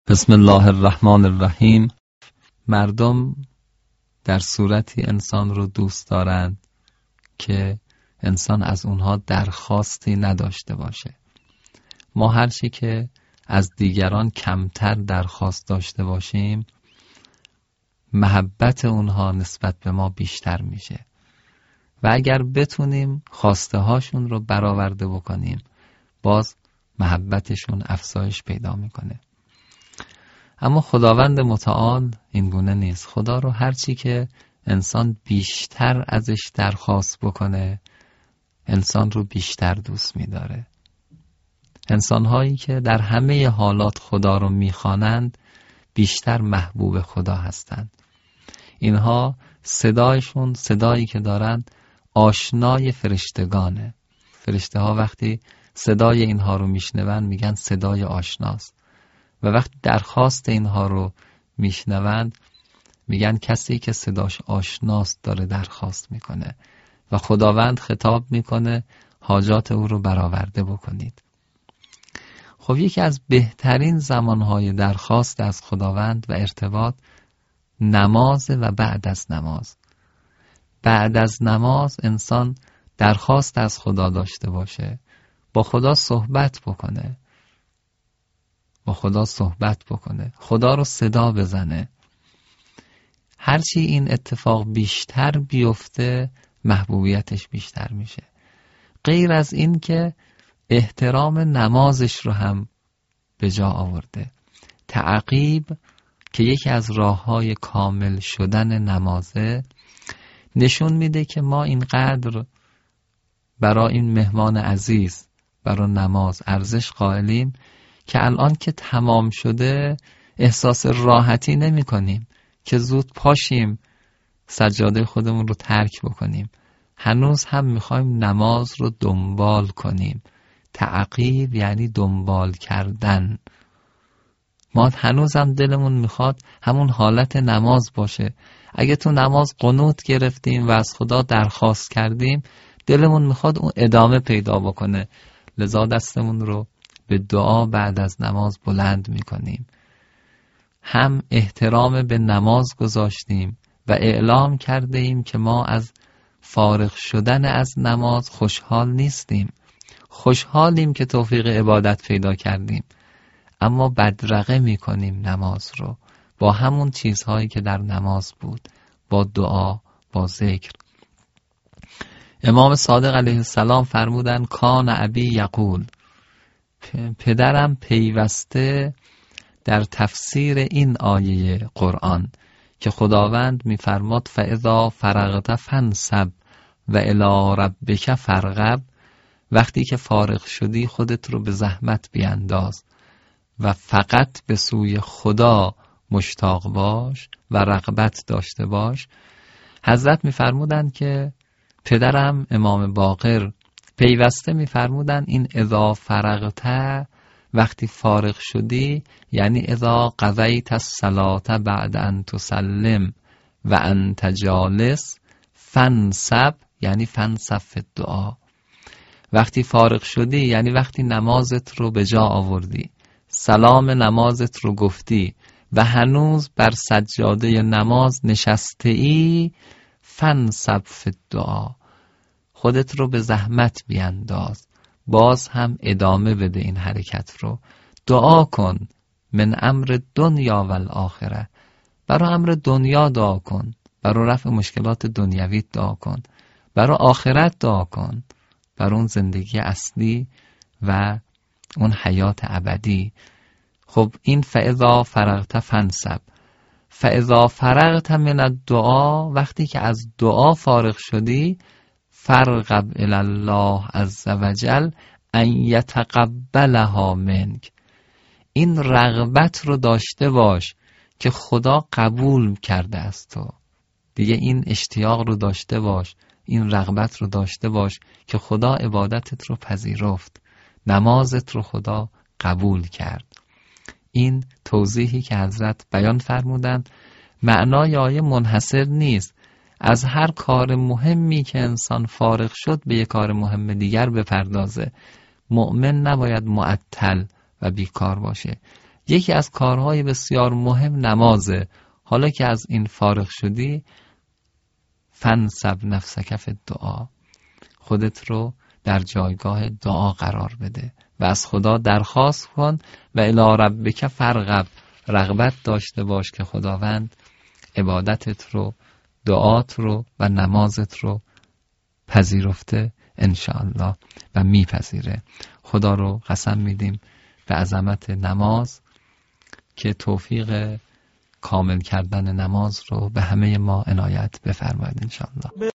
بسم الله الرحمن الرحیم. مردم در صورتی انسان رو دوست دارند که انسان از اونها درخواستی نداشته باشه. ما هر چی که از دیگران کمتر درخواست داشته باشیم، محبت اونها نسبت به ما بیشتر میشه و اگر بتونیم خواسته هاشون رو برآورده بکنیم، باز محبتشون افزایش پیدا میکنه. اما خداوند متعال این گونه نیست. خدا رو هرچی که انسان بیشتر ازش درخواست بکنه، انسان رو بیشتر دوست می‌داره. انسان‌هایی که در همه حالات خدا رو می‌خوانند بیشتر محبوب خدا هستند. اینها صدایشون، صدایی که دارند، آشنای فرشتگانه. فرشته‌ها وقتی صدای اینها رو میشنوند میگن صدای آشناست و وقتی درخواست اینها رو میشنوند میگن کسی که صداش آشناست داره درخواست میکنه و خداوند خطاب میکنه حاجات او رو برآورده بکنید. خب یکی از بهترین زمانهای درخواست از خداوند و ارتباط نماز و بعد از نماز. بعد از نماز انسان درخواست از خدا داشته باشه، با خدا صحبت بکنه، خدا رو صدا بزنه. هرچی این اتفاق بیشتر بیفته محبوبیتش بیشتر میشه. غیر از این که احترام نمازش رو هم به جا آورده. تعقیب که یکی از راه‌های کامل شدن نمازه، نشون میده که ما اینقدر برای این مهمان عزیز، برای نماز ارزش قائلیم که الان که تمام شده احساس راحتی نمی کنیم که زود پاشیم سجاده خودمون رو ترک بکنیم. هنوز هم میخوایم نماز رو دنبال کنیم. تعقیب یعنی دنبال کردن. ما هنوز هم دلمون میخواد همون حالت نماز باشه. اگه تو نماز قنوت گرفتیم و از خدا درخواست کردیم، دلمون میخواد اون ادامه پیدا بکنه. لذا دستمون رو به دعا بعد از نماز بلند میکنیم. هم احترام به نماز گذاشتیم و اعلام کرده ایم که ما از فارغ شدن از نماز خوشحال نیستیم. خوشحالیم که توفیق عبادت پیدا کردیم، اما بدرقه میکنیم نماز رو با همون چیزهایی که در نماز بود، با دعا، با ذکر. امام صادق علیه السلام فرمودن کان ابی یقول، پدرم پیوسته در تفسیر این آیه قرآن که خداوند میفرماد فاذا فرغت فانصب و الی ربک فارغب، وقتی که فارغ شدی خودت رو به زحمت بیانداز و فقط به سوی خدا مشتاق باش و رغبت داشته باش. حضرت میفرمودند که پدرم امام باقر پیوسته میفرمودن این اذا فرغت، وقتی فارغ شدی، یعنی اذا قضیت الصلاة بعد ان تسلم و انت جالس فانصب، یعنی فانصب فی الدعا. وقتی فارغ شدی یعنی وقتی نمازت رو به جا آوردی، سلام نمازت رو گفتی و هنوز بر سجاده نماز نشسته ای، فانصب فی الدعا، خودت رو به زحمت بیانداز، باز هم ادامه بده این حرکت رو. دعا کن من امر دنیا و الاخره، برای امر دنیا دعا کن، برای رفع مشکلات دنیوی دعا کن، برای آخرت دعا کن، برای اون زندگی اصلی و اون حیات ابدی. خب این فاذا فرغت فانصب، فاذا فرغت من الدعا، وقتی که از دعا فارغ شدی، فارغب الی الله عز وجل ان یتقبلها منک، این رغبت رو داشته باش که خدا قبول کرده از تو. دیگه این اشتیاق رو داشته باش، این رغبت رو داشته باش که خدا عبادتت رو پذیرفت، نمازت رو خدا قبول کرد. این توضیحی که حضرت بیان فرمودند معنای آیه منحصر نیست. از هر کار مهمی که انسان فارغ شد به یک کار مهم دیگر بپردازه. مؤمن نباید معطل و بیکار باشه. یکی از کارهای بسیار مهم نمازه. حالا که از این فارغ شدی، فنصب نفسک فی الدعا، خودت رو در جایگاه دعا قرار بده و از خدا درخواست کن و الی ربک فارغب، رغبت داشته باش که خداوند عبادتت رو، دعات رو و نمازت رو پذیرفته انشاءالله و میپذیره. خدا رو قسم میدیم به عظمت نماز که توفیق کامل کردن نماز رو به همه ما عنایت بفرماید انشاءالله.